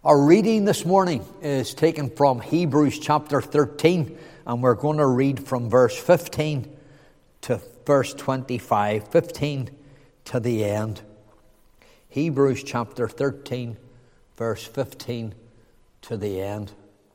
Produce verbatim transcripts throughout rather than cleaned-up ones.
Our reading this morning is taken from Hebrews chapter thirteen, and we're going to read from verse fifteen to verse twenty-five, fifteen to the end. Hebrews chapter thirteen, verse fifteen to the end.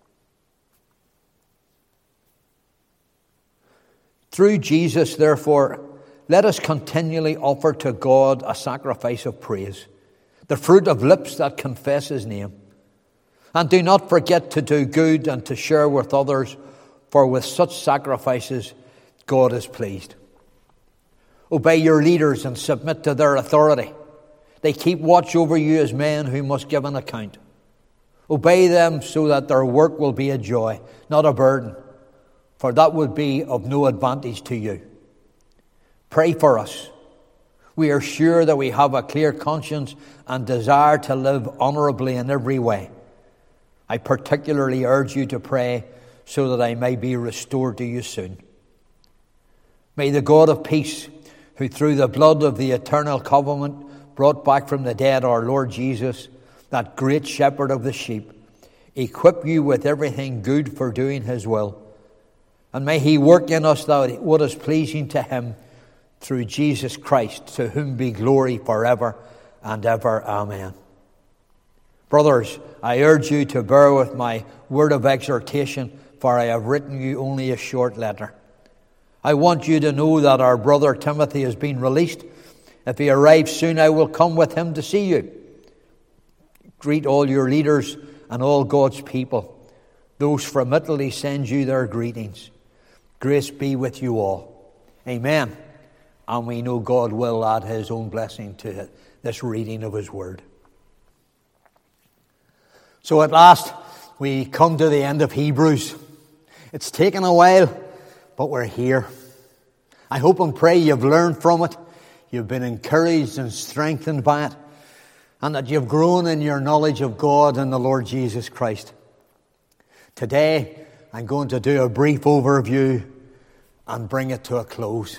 Through Jesus, therefore, let us continually offer to God a sacrifice of praise, the fruit of lips that confess His name. And do not forget to do good and to share with others, for with such sacrifices God is pleased. Obey your leaders and submit to their authority. They keep watch over you as men who must give an account. Obey them so that their work will be a joy, not a burden, for that would be of no advantage to you. Pray for us. We are sure that we have a clear conscience and desire to live honorably in every way. I particularly urge you to pray so that I may be restored to you soon. May the God of peace, who through the blood of the eternal covenant brought back from the dead our Lord Jesus, that great shepherd of the sheep, equip you with everything good for doing His will. And may He work in us that what is pleasing to Him through Jesus Christ, to whom be glory forever and ever. Amen. Brothers, I urge you to bear with my word of exhortation, for I have written you only a short letter. I want you to know that our brother Timothy has been released. If he arrives soon, I will come with him to see you. Greet all your leaders and all God's people. Those from Italy send you their greetings. Grace be with you all. Amen. And we know God will add His own blessing to this reading of His word. So at last, we come to the end of Hebrews. It's taken a while, but we're here. I hope and pray you've learned from it, you've been encouraged and strengthened by it, and that you've grown in your knowledge of God and the Lord Jesus Christ. Today, I'm going to do a brief overview and bring it to a close.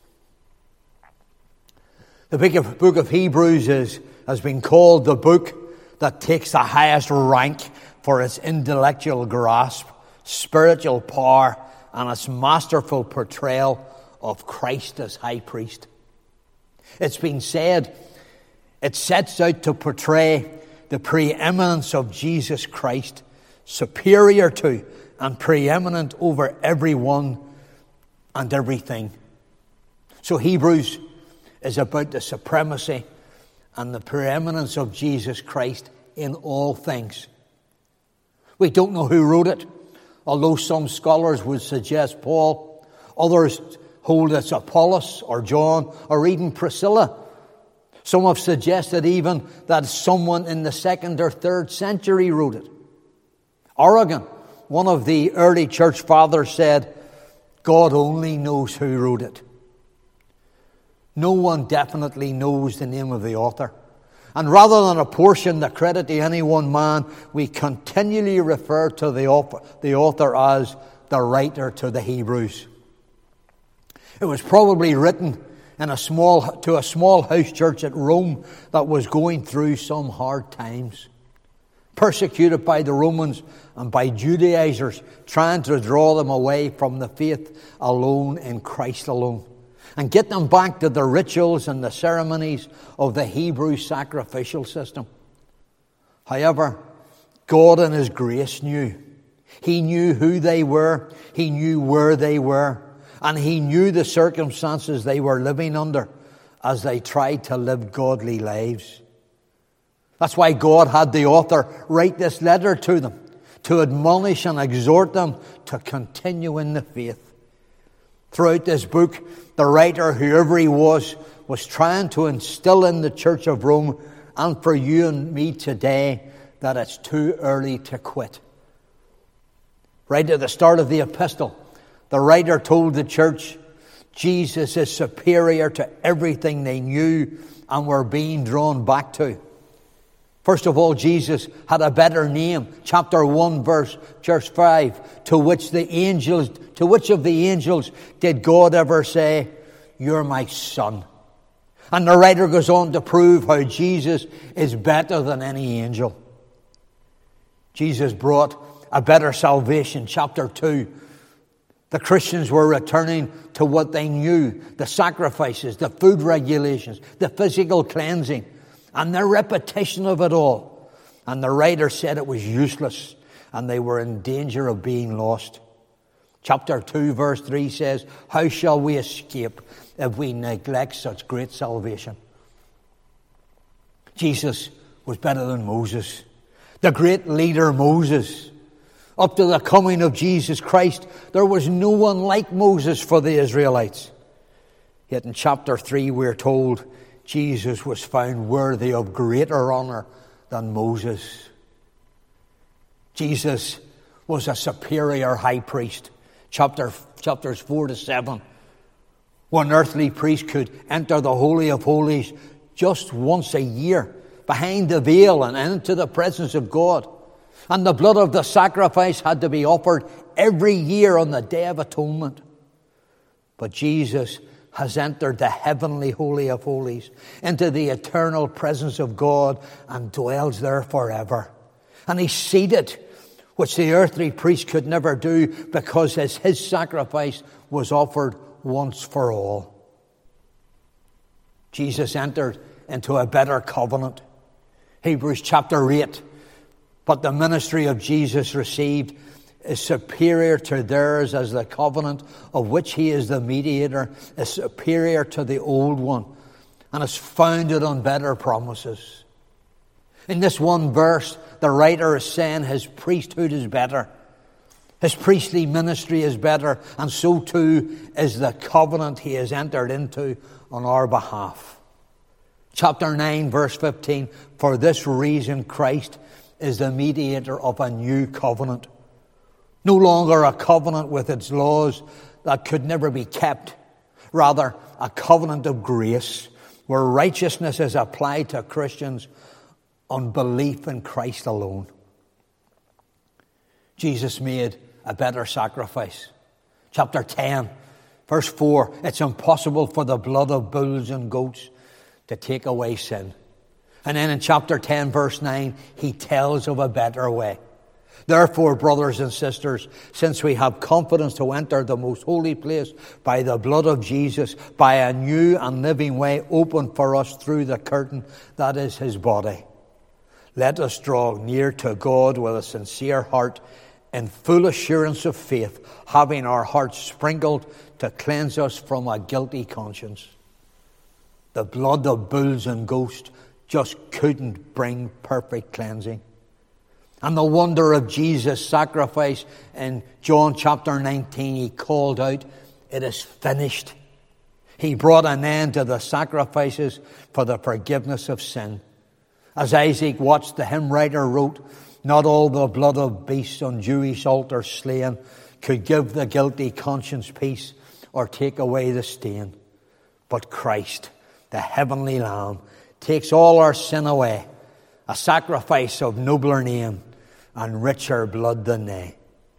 The book of, book of Hebrews is, has been called the book that takes the highest rank for its intellectual grasp, spiritual power, and its masterful portrayal of Christ as high priest. It's been said it sets out to portray the preeminence of Jesus Christ, superior to and preeminent over everyone and everything. So Hebrews is about the supremacy and the preeminence of Jesus Christ in all things. We don't know who wrote it, although some scholars would suggest Paul. Others hold it's Apollos or John or even Priscilla. Some have suggested even that someone in the second or third century wrote it. Origen, one of the early church fathers, said, God only knows who wrote it. No one definitely knows the name of the author. And rather than apportion the credit to any one man, we continually refer to the author, the author as the writer to the Hebrews. It was probably written in a small to a small house church at Rome that was going through some hard times, persecuted by the Romans and by Judaizers, trying to draw them away from the faith alone in Christ alone, and get them back to the rituals and the ceremonies of the Hebrew sacrificial system. However, God in His grace knew. He knew who they were. He knew where they were. And He knew the circumstances they were living under as they tried to live godly lives. That's why God had the author write this letter to them, to admonish and exhort them to continue in the faith. Throughout this book, the writer, whoever he was, was trying to instill in the Church of Rome and for you and me today that it's too early to quit. Right at the start of the epistle, the writer told the church Jesus is superior to everything they knew and were being drawn back to. First of all, Jesus had a better name. Chapter one, verse, verse five. To which the angels, to which of the angels did God ever say, "You're my son"? And the writer goes on to prove how Jesus is better than any angel. Jesus brought a better salvation. Chapter two. The Christians were returning to what they knew, the sacrifices, the food regulations, the physical cleansing, and the repetition of it all. And the writer said it was useless, and they were in danger of being lost. Chapter two, verse three says, how shall we escape if we neglect such great salvation? Jesus was better than Moses, the great leader Moses. Up to the coming of Jesus Christ, there was no one like Moses for the Israelites. Yet in chapter three, we're told Jesus was found worthy of greater honor than Moses. Jesus was a superior high priest. Chapter, chapters four to seven. One earthly priest could enter the Holy of Holies just once a year, behind the veil and into the presence of God. And the blood of the sacrifice had to be offered every year on the Day of Atonement. But Jesus has entered the heavenly Holy of Holies, into the eternal presence of God, and dwells there forever. And he's seated, which the earthly priest could never do, because his, his sacrifice was offered once for all. Jesus entered into a better covenant. Hebrews chapter eight. But the ministry of Jesus received is superior to theirs, as the covenant of which he is the mediator is superior to the old one, and is founded on better promises. In this one verse, the writer is saying his priesthood is better. His priestly ministry is better, and so too is the covenant he has entered into on our behalf. Chapter nine, verse fifteen, for this reason Christ is the mediator of a new covenant. No longer a covenant with its laws that could never be kept. Rather, a covenant of grace, where righteousness is applied to Christians on belief in Christ alone. Jesus made a better sacrifice. Chapter ten, verse four, it's impossible for the blood of bulls and goats to take away sin. And then in chapter ten, verse nine, he tells of a better way. Therefore, brothers and sisters, since we have confidence to enter the most holy place by the blood of Jesus, by a new and living way opened for us through the curtain that is his body, let us draw near to God with a sincere heart in full assurance of faith, having our hearts sprinkled to cleanse us from a guilty conscience. The blood of bulls and goats just couldn't bring perfect cleansing. And the wonder of Jesus' sacrifice in John chapter nineteen, he called out, it is finished. He brought an end to the sacrifices for the forgiveness of sin. As Isaac Watts, the hymn writer, wrote, not all the blood of beasts on Jewish altars slain could give the guilty conscience peace or take away the stain. But Christ, the heavenly Lamb, takes all our sin away, a sacrifice of nobler name and richer blood than they.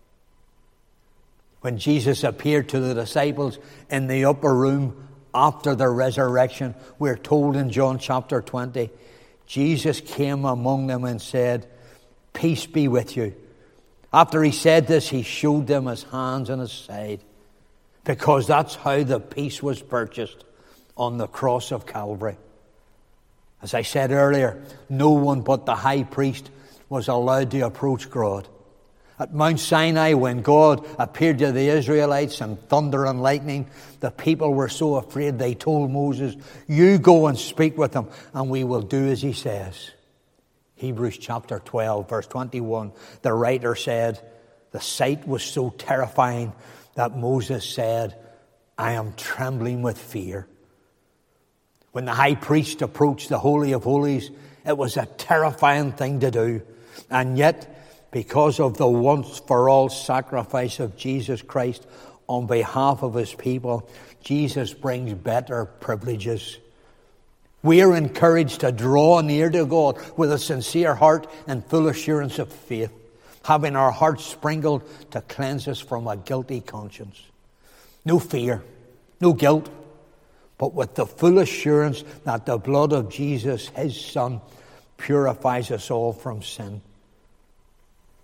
When Jesus appeared to the disciples in the upper room after the resurrection, we're told in John chapter twenty, Jesus came among them and said, peace be with you. After he said this, he showed them his hands and his side, because that's how the peace was purchased on the cross of Calvary. As I said earlier, no one but the high priest was allowed to approach God. At Mount Sinai, when God appeared to the Israelites in thunder and lightning, the people were so afraid they told Moses, you go and speak with him, and we will do as he says. Hebrews chapter twelve, verse twenty-one, the writer said, the sight was so terrifying that Moses said, I am trembling with fear. When the high priest approached the Holy of Holies, it was a terrifying thing to do. And yet, because of the once-for-all sacrifice of Jesus Christ on behalf of his people, Jesus brings better privileges. We are encouraged to draw near to God with a sincere heart and full assurance of faith, having our hearts sprinkled to cleanse us from a guilty conscience. No fear, no guilt, but with the full assurance that the blood of Jesus, his Son, purifies us all from sin.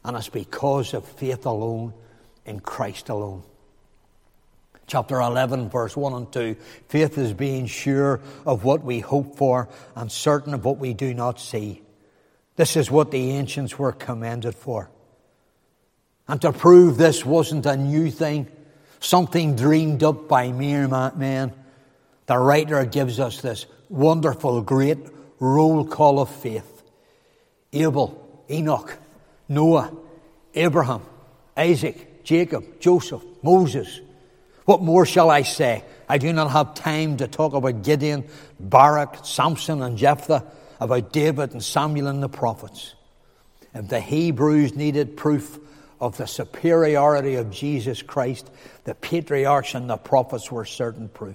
And it's because of faith alone, in Christ alone. Chapter eleven, verse one and two. Faith is being sure of what we hope for and certain of what we do not see. This is what the ancients were commended for. And to prove this wasn't a new thing, something dreamed up by mere men, the writer gives us this wonderful, great roll call of faith. Abel, Enoch, Noah, Abraham, Isaac, Jacob, Joseph, Moses. What more shall I say? I do not have time to talk about Gideon, Barak, Samson and Jephthah, about David and Samuel and the prophets. If the Hebrews needed proof of the superiority of Jesus Christ, the patriarchs and the prophets were certain proof.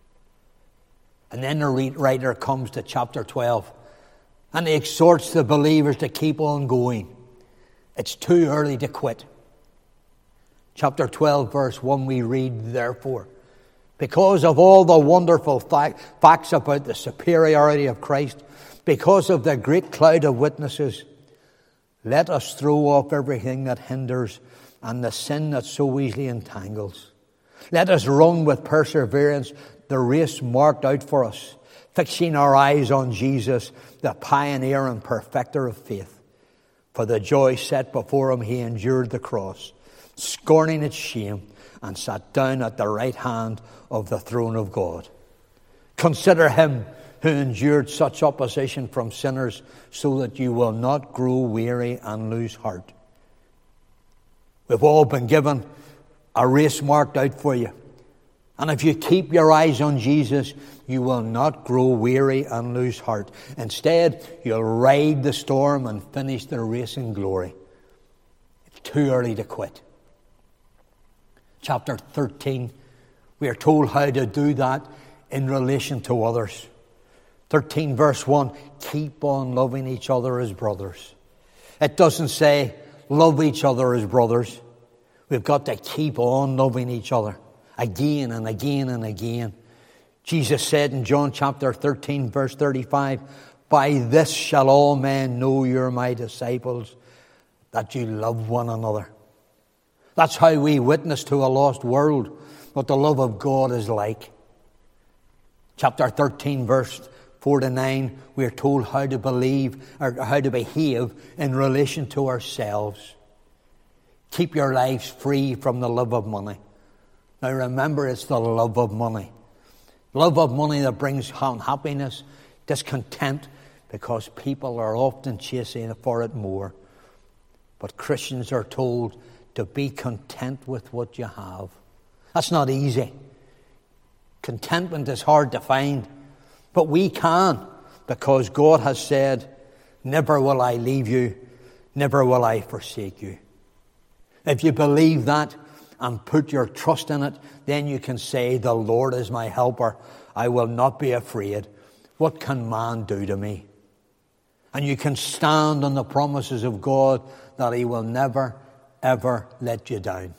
And then the writer comes to chapter twelve, and he exhorts the believers to keep on going. It's too early to quit. Chapter twelve, verse one, we read, therefore, because of all the wonderful fact, facts about the superiority of Christ, because of the great cloud of witnesses, let us throw off everything that hinders and the sin that so easily entangles. Let us run with perseverance the race marked out for us, fixing our eyes on Jesus, the pioneer and perfecter of faith. For the joy set before him, he endured the cross, scorning its shame, and sat down at the right hand of the throne of God. Consider him who endured such opposition from sinners, so that you will not grow weary and lose heart. We've all been given a race marked out for you. And if you keep your eyes on Jesus, you will not grow weary and lose heart. Instead, you'll ride the storm and finish the race in glory. It's too early to quit. Chapter thirteen, we are told how to do that in relation to others. thirteen verse one, keep on loving each other as brothers. It doesn't say love each other as brothers. We've got to keep on loving each other again and again and again. Jesus said in John chapter thirteen verse thirty-five, by this shall all men know you're my disciples, that you love one another. That's how we witness to a lost world what the love of God is like. Chapter thirteen verse four to nine, we are told how to believe or how to behave in relation to ourselves. Keep your lives free from the love of money. Now remember, it's the love of money. Love of money that brings unhappiness, discontent, because people are often chasing for it more. But Christians are told to be content with what you have. That's not easy. Contentment is hard to find. But we can, because God has said, never will I leave you, never will I forsake you. If you believe that and put your trust in it, then you can say, the Lord is my helper. I will not be afraid. What can man do to me? And you can stand on the promises of God that he will never, ever let you down.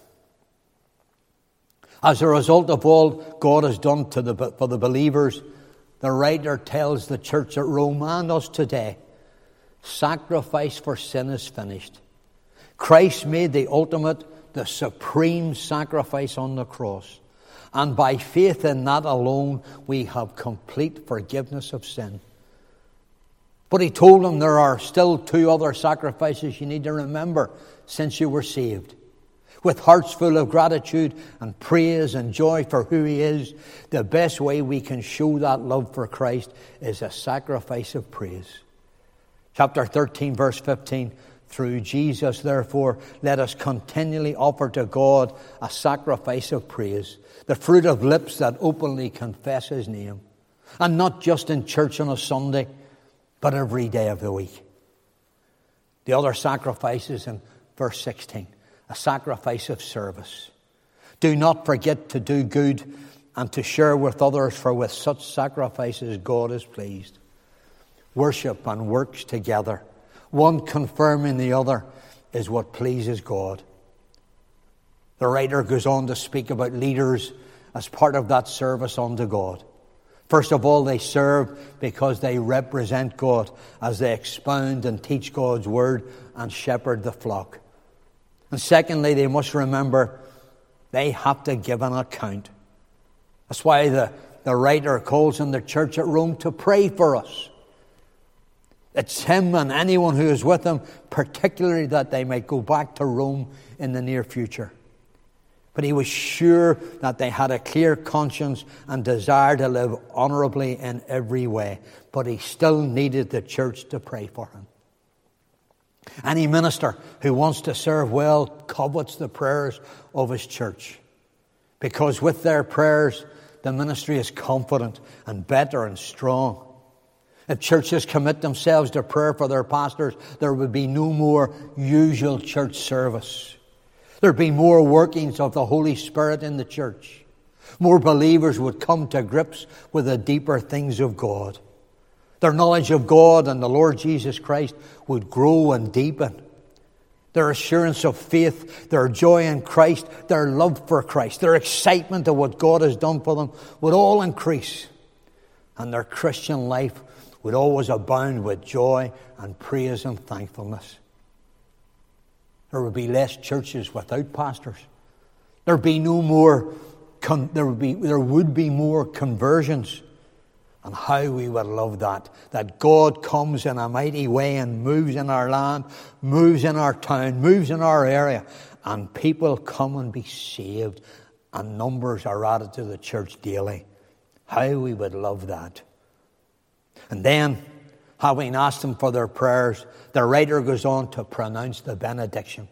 As a result of all God has done to the, for the believers, the writer tells the church at Rome and us today, sacrifice for sin is finished. Christ made the ultimate, the supreme sacrifice on the cross. And by faith in that alone, we have complete forgiveness of sin. But he told them there are still two other sacrifices you need to remember since you were saved. With hearts full of gratitude and praise and joy for who he is, the best way we can show that love for Christ is a sacrifice of praise. Chapter thirteen, verse fifteen, through Jesus, therefore, let us continually offer to God a sacrifice of praise, the fruit of lips that openly confess his name. And not just in church on a Sunday, but every day of the week. The other sacrifices in verse sixteen. A sacrifice of service. Do not forget to do good and to share with others, for with such sacrifices God is pleased. Worship and works together, one confirming the other, is what pleases God. The writer goes on to speak about leaders as part of that service unto God. First of all, they serve because they represent God as they expound and teach God's word and shepherd the flock. And secondly, they must remember they have to give an account. That's why the, the writer calls on the church at Rome to pray for us. It's him and anyone who is with him, particularly that they might go back to Rome in the near future. But he was sure that they had a clear conscience and desire to live honorably in every way. But he still needed the church to pray for him. Any minister who wants to serve well covets the prayers of his church. Because with their prayers, the ministry is confident and better and strong. If churches commit themselves to prayer for their pastors, there would be no more usual church service. There'd be more workings of the Holy Spirit in the church. More believers would come to grips with the deeper things of God. Their knowledge of God and the Lord Jesus Christ would grow and deepen. Their assurance of faith, their joy in Christ, their love for Christ, their excitement of what God has done for them would all increase. And their Christian life would always abound with joy and praise and thankfulness. There would be less churches without pastors. There'd be no more. Con- there would be. There would be more conversions, and how we would love that. That God comes in a mighty way and moves in our land, moves in our town, moves in our area, and people come and be saved, and numbers are added to the church daily. How we would love that. And then, having asked them for their prayers, the writer goes on to pronounce the benediction.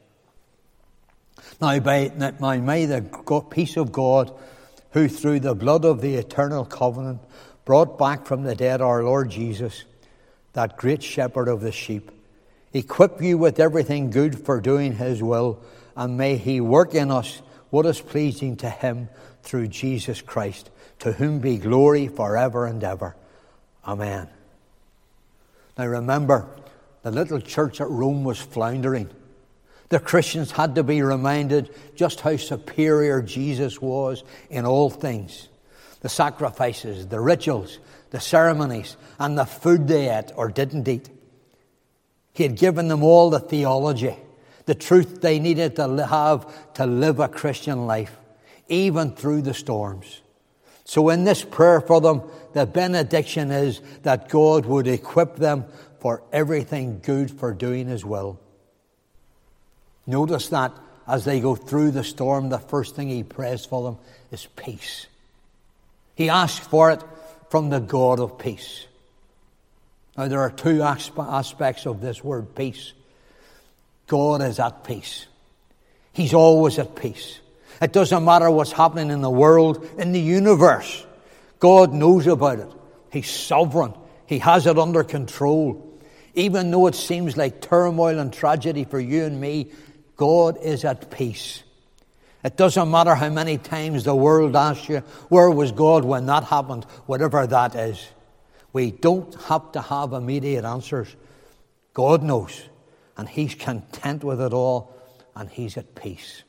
Now, by, now may the peace of God, who through the blood of the eternal covenant brought back from the dead our Lord Jesus, that great shepherd of the sheep, equip you with everything good for doing his will, and may he work in us what is pleasing to him through Jesus Christ, to whom be glory forever and ever. Amen. Now remember, the little church at Rome was floundering. The Christians had to be reminded just how superior Jesus was in all things. The sacrifices, the rituals, the ceremonies, and the food they ate or didn't eat. He had given them all the theology, the truth they needed to have to live a Christian life, even through the storms. So in this prayer for them, the benediction is that God would equip them for everything good for doing his will. Notice that as they go through the storm, the first thing he prays for them is peace. He asks for it from the God of peace. Now there are two aspects of this word peace. God is at peace. He's always at peace. It doesn't matter what's happening in the world, in the universe. God knows about it. He's sovereign. He has it under control. Even though it seems like turmoil and tragedy for you and me, God is at peace. It doesn't matter how many times the world asks you, where was God when that happened, whatever that is. We don't have to have immediate answers. God knows, and he's content with it all, and he's at peace.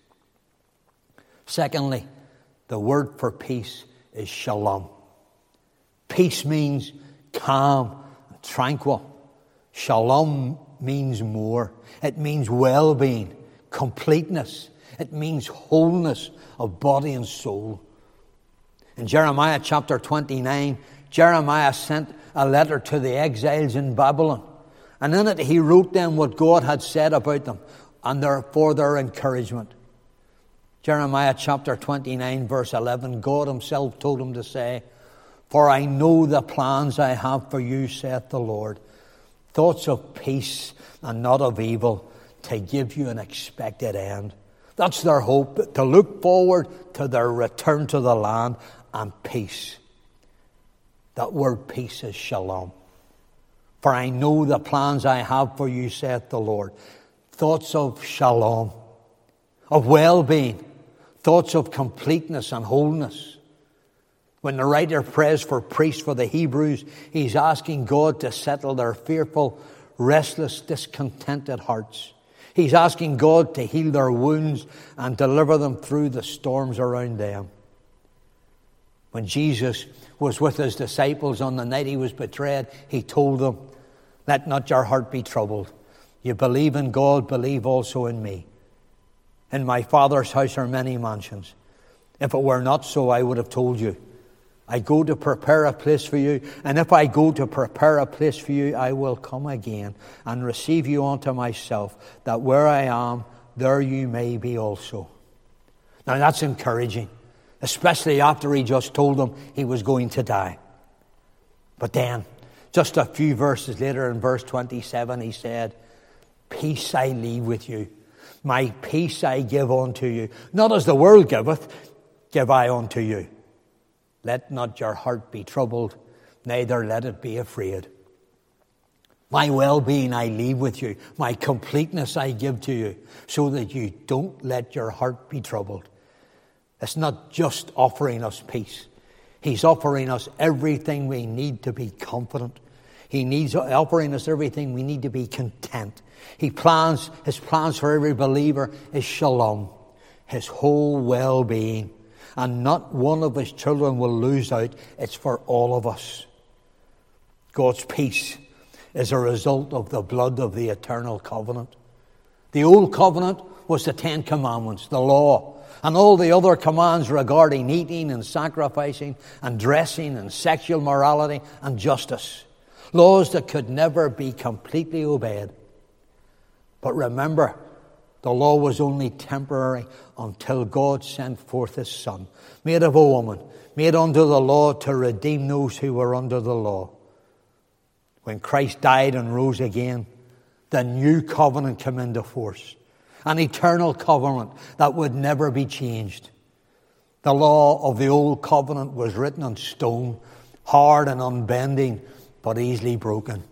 Secondly, the word for peace is shalom. Peace means calm and tranquil. Shalom means more. It means well-being, completeness. It means wholeness of body and soul. In Jeremiah chapter twenty-nine, Jeremiah sent a letter to the exiles in Babylon. And in it he wrote them what God had said about them and their, for their encouragement. Jeremiah chapter twenty-nine verse eleven, God himself told him to say, "For I know the plans I have for you, saith the Lord, thoughts of peace and not of evil, to give you an expected end." That's their hope, to look forward to their return to the land and peace. That word peace is shalom. For I know the plans I have for you, saith the Lord. Thoughts of shalom, of well-being, thoughts of completeness and wholeness. When the writer prays for peace for the Hebrews, he's asking God to settle their fearful, restless, discontented hearts. He's asking God to heal their wounds and deliver them through the storms around them. When Jesus was with his disciples on the night he was betrayed, he told them, "Let not your heart be troubled. You believe in God, believe also in me. In my Father's house are many mansions. If it were not so, I would have told you. I go to prepare a place for you. And if I go to prepare a place for you, I will come again and receive you unto myself, that where I am, there you may be also. Now that's encouraging, especially after he just told them he was going to die. But then, just a few verses later in verse twenty-seven, he said, peace I leave with you. My peace I give unto you. Not as the world giveth, give I unto you. Let not your heart be troubled, neither let it be afraid. My well-being I leave with you. My completeness I give to you, so that you don't let your heart be troubled. It's not just offering us peace. He's offering us everything we need to be confident. He needs offering us everything we need to be content. He plans, his plans for every believer is shalom, his whole well-being. And not one of his children will lose out. It's for all of us. God's peace is a result of the blood of the eternal covenant. The old covenant was the Ten Commandments, the law, and all the other commands regarding eating and sacrificing and dressing and sexual morality and justice. Laws that could never be completely obeyed. But remember, the law was only temporary until God sent forth his Son, made of a woman, made under the law to redeem those who were under the law. When Christ died and rose again, the new covenant came into force. An eternal covenant that would never be changed. The law of the old covenant was written on stone, hard and unbending, but easily broken.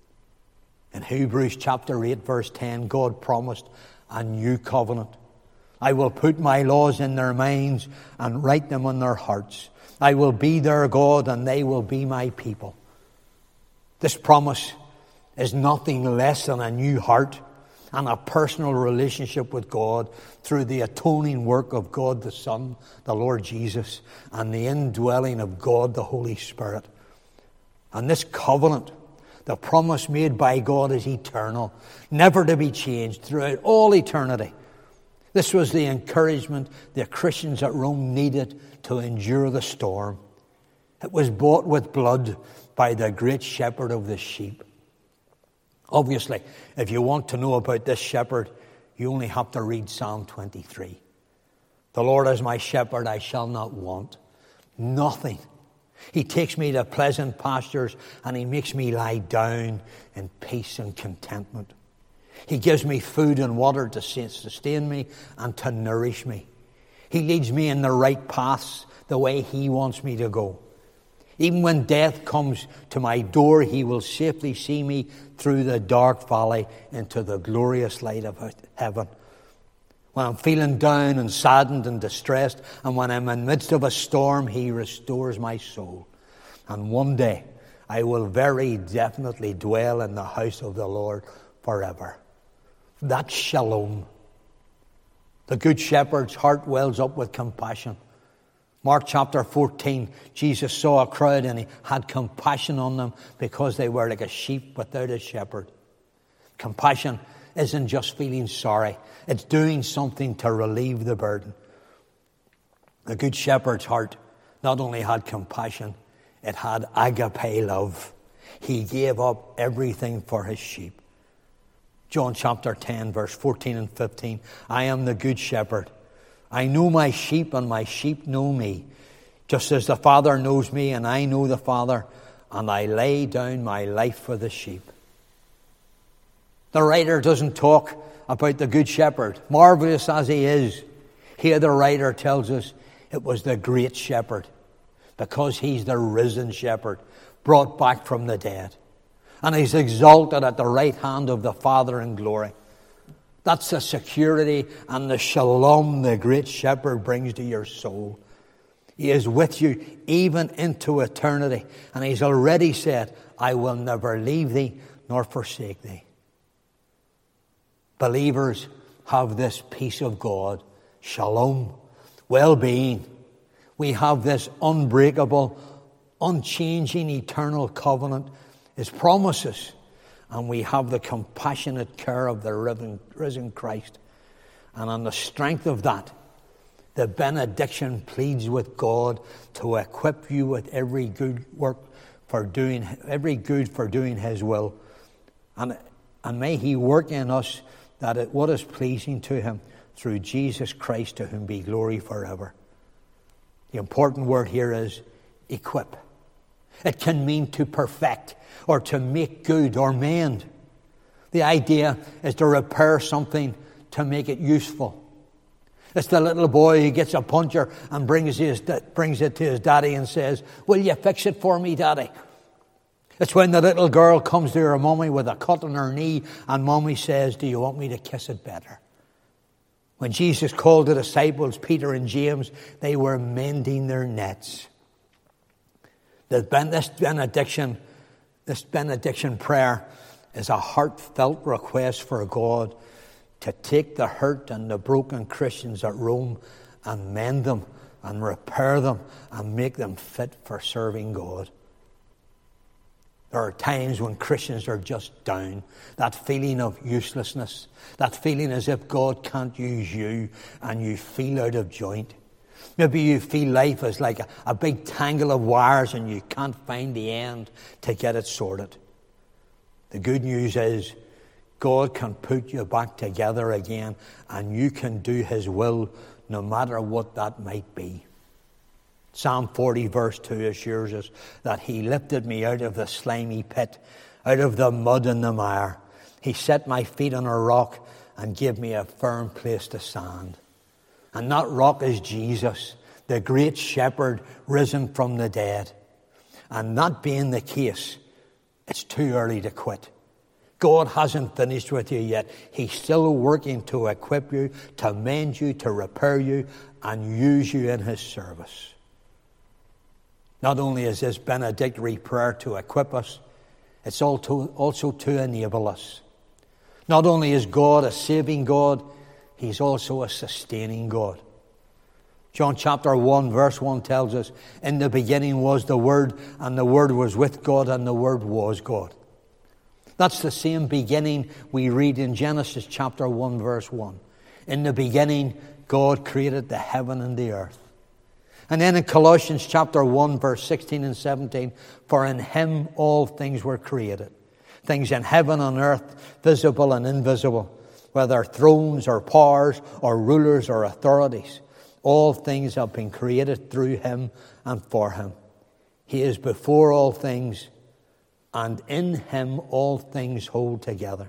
In Hebrews chapter eight, verse ten, God promised a new covenant. I will put my laws in their minds and write them on their hearts. I will be their God and they will be my people. This promise is nothing less than a new heart and a personal relationship with God through the atoning work of God the Son, the Lord Jesus, and the indwelling of God the Holy Spirit. And this covenant, the promise made by God, is eternal, never to be changed throughout all eternity. This was the encouragement the Christians at Rome needed to endure the storm. It was bought with blood by the great shepherd of the sheep. Obviously, if you want to know about this shepherd, you only have to read Psalm twenty-three. The Lord is my shepherd, I shall not want nothing. He takes me to pleasant pastures and he makes me lie down in peace and contentment. He gives me food and water to sustain me and to nourish me. He leads me in the right paths, the way he wants me to go. Even when death comes to my door, he will safely see me through the dark valley into the glorious light of heaven. When I'm feeling down and saddened and distressed, and when I'm in the midst of a storm, he restores my soul. And one day, I will very definitely dwell in the house of the Lord forever. That's shalom. The Good Shepherd's heart wells up with compassion. Mark chapter fourteen, Jesus saw a crowd and he had compassion on them because they were like a sheep without a shepherd. Compassion isn't just feeling sorry. It's doing something to relieve the burden. The Good Shepherd's heart not only had compassion, it had agape love. He gave up everything for his sheep. John chapter ten, verse fourteen and fifteen. I am the Good Shepherd. I know my sheep and my sheep know me. Just as the Father knows me and I know the Father, and I lay down my life for the sheep. The writer doesn't talk about the Good Shepherd, marvelous as he is. Here the writer tells us it was the great shepherd, because he's the risen shepherd, brought back from the dead. And he's exalted at the right hand of the Father in glory. That's the security and the shalom the great shepherd brings to your soul. He is with you even into eternity. And he's already said, I will never leave thee nor forsake thee. Believers have this peace of God, shalom, well-being. We have this unbreakable, unchanging, eternal covenant, his promises. And we have the compassionate care of the risen, risen Christ. And on the strength of that, the benediction pleads with God to equip you with every good work for doing, every good for doing His will. And, and may He work in us that it, what is pleasing to Him through Jesus Christ, to whom be glory forever. The important word here is equip. It can mean to perfect or to make good or mend. The idea is to repair something to make it useful. It's the little boy who gets a puncture and brings, his, brings it to his daddy and says, "Will you fix it for me, Daddy?" It's when the little girl comes to her mummy with a cut on her knee and mummy says, "Do you want me to kiss it better?" When Jesus called the disciples, Peter and James, they were mending their nets. This benediction, this benediction prayer is a heartfelt request for God to take the hurt and the broken Christians at Rome and mend them and repair them and make them fit for serving God. There are times when Christians are just down. That feeling of uselessness. That feeling as if God can't use you and you feel out of joint. Maybe you feel life is like a, a big tangle of wires and you can't find the end to get it sorted. The good news is God can put you back together again and you can do His will no matter what that might be. Psalm forty verse two assures us that He lifted me out of the slimy pit, out of the mud and the mire. He set my feet on a rock and gave me a firm place to stand. And that rock is Jesus, the great shepherd risen from the dead. And that being the case, it's too early to quit. God hasn't finished with you yet. He's still working to equip you, to mend you, to repair you, and use you in His service. Not only is this benedictory prayer to equip us, it's also to enable us. Not only is God a saving God, He's also a sustaining God. John chapter one verse one tells us, "In the beginning was the Word, and the Word was with God, and the Word was God." That's the same beginning we read in Genesis chapter one verse one. In the beginning, God created the heaven and the earth. And then in Colossians chapter one verse sixteen and seventeen, "For in Him all things were created, things in heaven and earth, visible and invisible, whether thrones or powers or rulers or authorities. All things have been created through Him and for Him. He is before all things, and in Him all things hold together."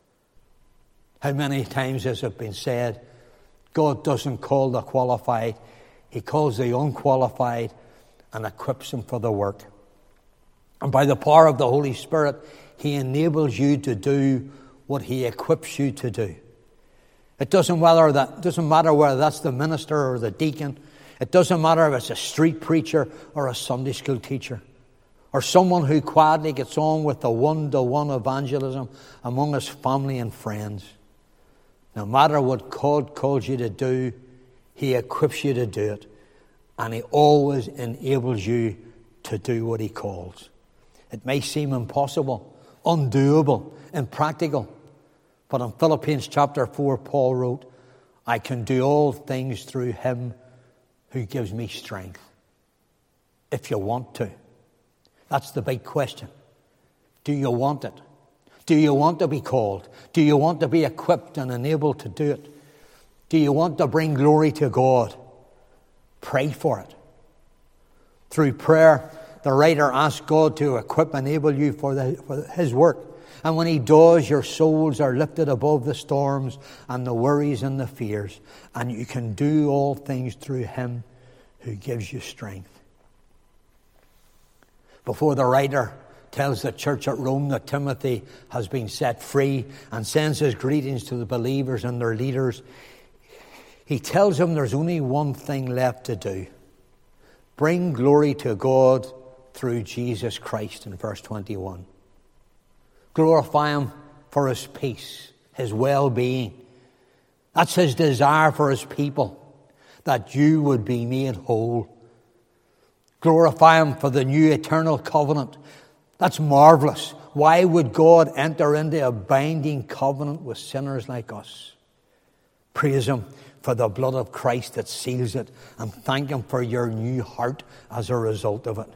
How many times has it been said, God doesn't call the qualified, He calls the unqualified and equips them for the work. And by the power of the Holy Spirit, He enables you to do what He equips you to do. It doesn't matter that doesn't matter whether that's the minister or the deacon. It doesn't matter if it's a street preacher or a Sunday school teacher, or someone who quietly gets on with the one-to-one evangelism among his family and friends. No matter what God calls you to do, He equips you to do it, and He always enables you to do what He calls. It may seem impossible, undoable, impractical, but in Philippians chapter four, Paul wrote, "I can do all things through Him who gives me strength." If you want to. That's the big question. Do you want it? Do you want to be called? Do you want to be equipped and enabled to do it? Do you want to bring glory to God? Pray for it. Through prayer, the writer asks God to equip and enable you for, the, for His work. And when He does, your souls are lifted above the storms and the worries and the fears. And you can do all things through Him who gives you strength. Before the writer tells the church at Rome that Timothy has been set free and sends his greetings to the believers and their leaders, he tells them there's only one thing left to do. Bring glory to God through Jesus Christ in verse twenty-one. Glorify Him for His peace, His well-being. That's His desire for His people, that you would be made whole. Glorify Him for the new eternal covenant. That's marvelous. Why would God enter into a binding covenant with sinners like us? Praise Him for the blood of Christ that seals it, and thank Him for your new heart as a result of it.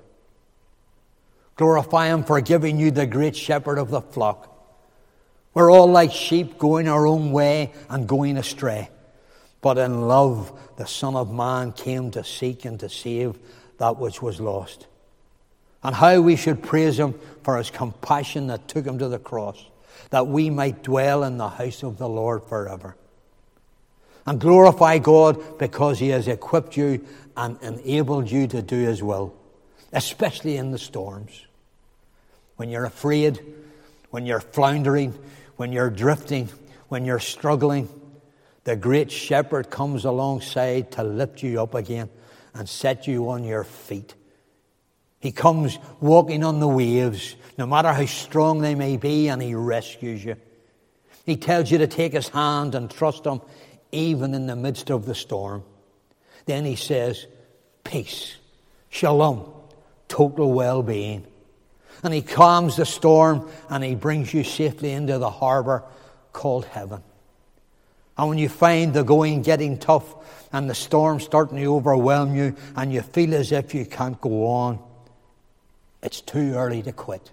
Glorify Him for giving you the great shepherd of the flock. We're all like sheep going our own way and going astray. But in love, the Son of Man came to seek and to save that which was lost. And how we should praise Him for His compassion that took Him to the cross, that we might dwell in the house of the Lord forever. And glorify God because He has equipped you and enabled you to do His will, especially in the storms. When you're afraid, when you're floundering, when you're drifting, when you're struggling, the great shepherd comes alongside to lift you up again and set you on your feet. He comes walking on the waves, no matter how strong they may be, and He rescues you. He tells you to take His hand and trust Him even in the midst of the storm. Then He says, peace, shalom, total well-being. And He calms the storm and He brings you safely into the harbour called heaven. And when you find the going getting tough and the storm starting to overwhelm you and you feel as if you can't go on, it's too early to quit.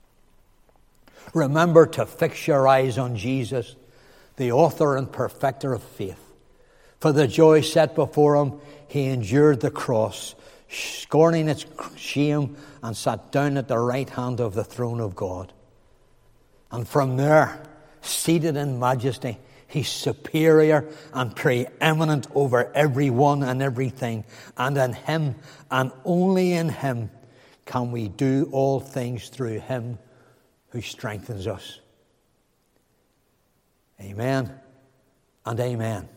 Remember to fix your eyes on Jesus, the author and perfecter of faith. For the joy set before Him, He endured the cross, scorning its shame, and sat down at the right hand of the throne of God. And from there, seated in majesty, He's superior and preeminent over everyone and everything. And in Him, and only in Him, can we do all things through Him who strengthens us. Amen and amen.